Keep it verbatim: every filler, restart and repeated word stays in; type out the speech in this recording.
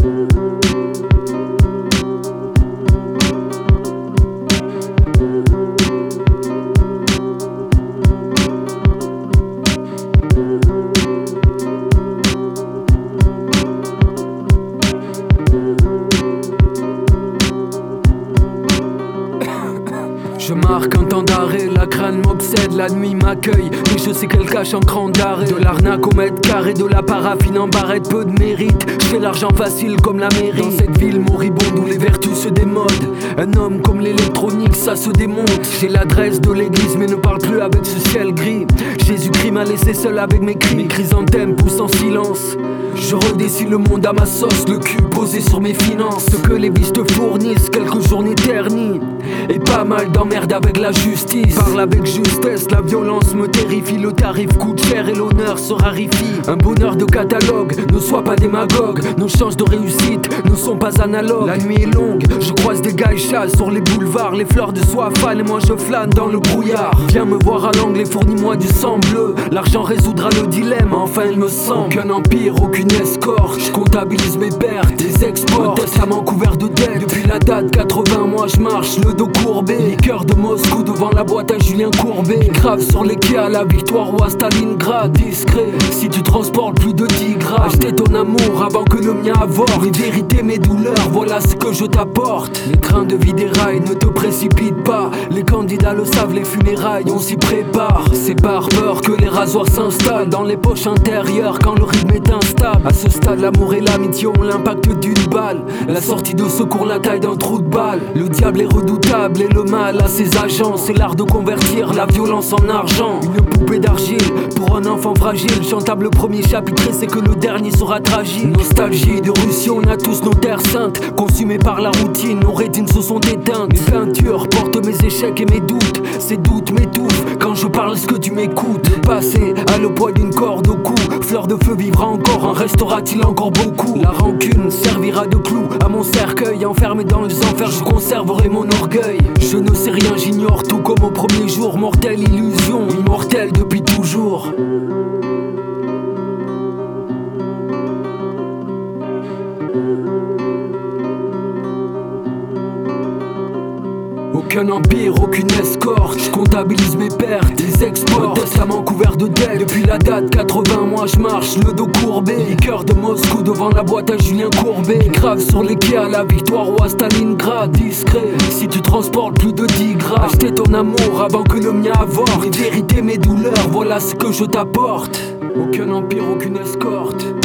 Je marque un temps d'arrêt, la crâne m'obsède, la nuit m'accueille. Mais je sais qu'elle cache un cran d'arrêt. De l'arnaque au mètre carré, de la paraffine en barrette, peu de mérite. Je fais l'argent facile comme la mairie. Dans cette ville moribonde où les vertus se démodent, un homme comme l'électronique, ça se démonte. J'ai l'adresse de l'église mais ne parle plus avec ce ciel gris. Jésus-Christ m'a laissé seul avec mes cris. Mes chrysanthèmes poussent en silence. Je redessine le monde à ma sauce, le cul posé sur mes finances. Ce que les biches te fournissent, quelques journées ternies. Et pas mal d'emmerde avec la justice. Parle avec justesse, la violence me terrifie. Le tarif coûte cher et l'honneur se raréfie. Un bonheur de catalogue, ne sois pas démagogue. Nos chances de réussite ne sont pas analogues. La nuit est longue, je croise des gaïchas sur les boulevards. Les fleurs de soie fanent et moi je flâne dans le brouillard. Viens me voir à l'angle et fournis-moi du sang bleu. L'argent résoudra le dilemme, enfin il me semble. Aucun empire, aucune escorte. Je comptabilise mes pertes, des exploits. Testament couvert de dettes. Depuis la date quatre-vingts, moi je marche le dos courbé. Liqueur de Moscou devant la boîte à Julien Courbet. Grave sur les quais à la victoire ou à Stalingrad. Discret, si tu transportes plus de dix grammes. Acheter ton amour avant que le mien avorte. Mes vérités, mes douleurs, voilà ce que je t'apporte. Les trains de vie des rails, ne te précipite pas. Les candidats le savent, les funérailles, on s'y prépare. C'est par peur que les rasoirs s'installent dans les poches intérieures quand le rythme est instable. À ce stade, l'amour et l'amitié ont l'impact d'une balle. La sortie de secours, la taille d'un trou de balle. Le diable est redoutable et le mal a ses agents. C'est l'art de convertir la violence en argent. Une poupée d'argile pour un enfant fragile. Chantable le premier chapitre et c'est que le dernier sera tragique. Nostalgie de Russie, on a tous nos terres saintes. Consumées par la routine, nos rétines se sont éteintes. Mes peintures portent mes échecs et mes doutes. Ces doutes m'étouffent quand je parle, ce que tu m'écoutes. Le passé a le poids d'une corde au cou. Fleur de feu vivra encore, en restera-t-il encore beaucoup? La rancune servira de clou à mon cercueil. Enfermé dans les enfers, je conserverai mon orgueil. Je ne sais rien, j'ignore tout comme au premier jour. Mortelle illusion, immortelle depuis toujours. Aucun empire, aucune escorte. Je comptabilise mes pertes, des exploits. Testament couvert de dettes. Depuis la date quatre-vingts, moi je marche le dos courbé. Liqueur de Moscou devant la boîte à Julien Courbet. Grave sur les quais à la victoire ou à Stalingrad. Discret, si tu transportes plus de dix grammes. Acheter ton amour avant que le mien avorte. Mes vérités, mes douleurs, voilà ce que je t'apporte. Aucun empire, aucune escorte.